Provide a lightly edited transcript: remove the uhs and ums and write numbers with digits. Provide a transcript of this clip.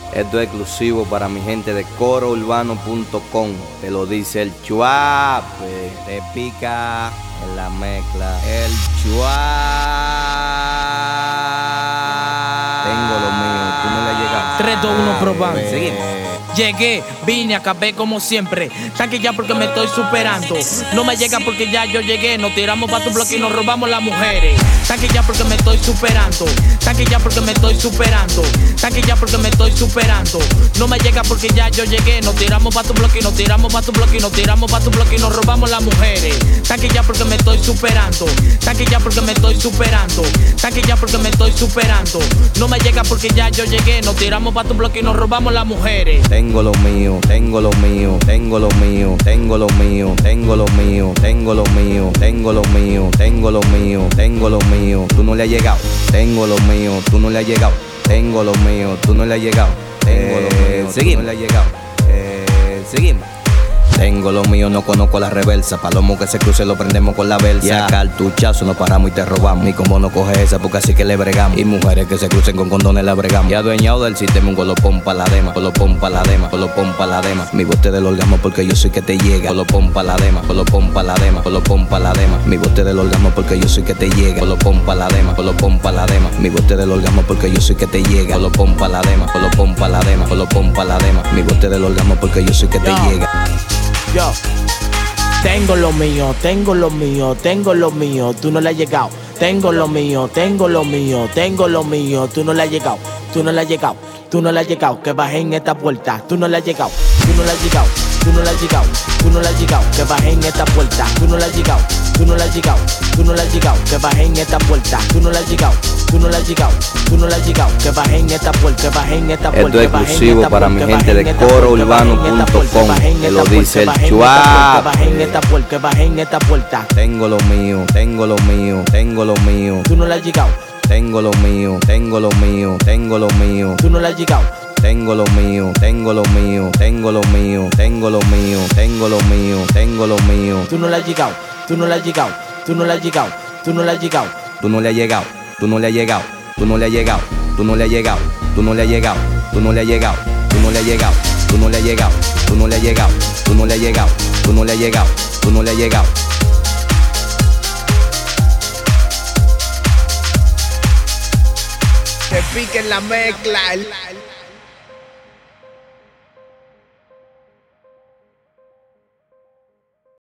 Esto es exclusivo para mi gente de corourbano.com. Te lo dice el Chuape. Te pica en la mezcla. El Chuape. Tengo lo mío, tú no le llegas. 3, 2, 1, probando. Seguimos. Llegué, vine, acabé como siempre. Tanque ya porque me estoy superando. No me llega porque ya yo llegué. Nos tiramos pa' tu bloque y nos robamos las mujeres. Tanque ya porque me estoy superando. Tanque ya porque me estoy superando. Tanque ya porque me estoy superando. No me llega porque ya yo llegué. Nos tiramos pa' tu bloque y nos tiramos pa' tu bloque y nos tiramos pa' tu bloque y nos robamos las mujeres. Tanque ya porque me estoy superando. Tanque ya porque me estoy superando. Tanque ya porque me estoy superando. No me llega porque ya yo llegué. Nos tiramos pa' tu bloque y nos robamos las mujeres. Tengo lo mío, tengo lo mío, tengo lo mío, tengo lo mío, tengo lo mío, tengo lo mío, tengo lo mío, tengo lo mío, tengo lo mío, tú no le has llegado. Tengo lo mío, tú no le has llegado. Tengo lo mío, tú no le has llegado. Tengo lo mío, seguimos. Tú no le has llegado. Seguimos. Tengo lo mío, no conozco la reversa. Palomo que se cruce lo prendemos con la versa. Y a cartuchazo nos paramos y te robamos. Ni como no coge esa porque así que le bregamos. Y mujeres que se crucen con condones la bregamos. Y adueñado del sistema un golopón pa' la dema. Golopón pa' la dema, golopón pa' la dema. Mi bote del orgasmo porque yo soy que te llega. Golopón pa' la dema, golopón pa' la dema, golopón pa' la dema. Mi bote del orgasmo porque yo soy que te llega. Golopón pa' la dema, golopón pa' la dema. Mi bote del orgasmo porque yo soy que te llega. Golopón pa' la dema, golopón pa' la dema, golopón pa' la dema. Mi bote del orgasmo porque yo soy que te llega. Yo tengo lo mío, tengo lo mío, tengo lo mío, tú no le has llegado. Tengo lo mío, tengo lo mío, tengo lo mío, tú no le has llegado, tú no le has llegado, tú no le has llegado, que baje en esta puerta, tú no le has llegado, tú no le has llegado, tú no le has llegado, tú no le has llegado, que baje en esta puerta, tú no le has llegado, tú no le has llegado, tú no le has llegado, que baje en esta puerta, tú no le has llegado, tú no le has llegado, tú no le has llegado, que baje en esta puerta, que baje en esta puerta. Esto es exclusivo para mi gente de corourbano.com. Te lo dice el Chuape. Que baje en esta puerta, que baje en esta puerta. Tengo lo mío, tengo lo mío, tengo lo mío. Tú no le has llegado. Tengo lo mío, tengo lo mío, tengo lo mío. Tú no le has llegado. Tengo lo mío, tengo lo mío, tengo lo mío, tengo lo mío, tengo lo mío, tengo lo mío. Tú no le has llegado, tú no le has llegado, tú no le has llegado, tú no le has llegado. Tú no le has llegado, tú no le has llegado, tú no le has llegado, tú no le has llegado, tú no le has llegado, tú no le has llegado, tú no le has llegado, tú no le has llegado, tú no le has llegado, tú no le has llegado, tú no le has llegado, tú no le has llegado. Que piquen la mezcla.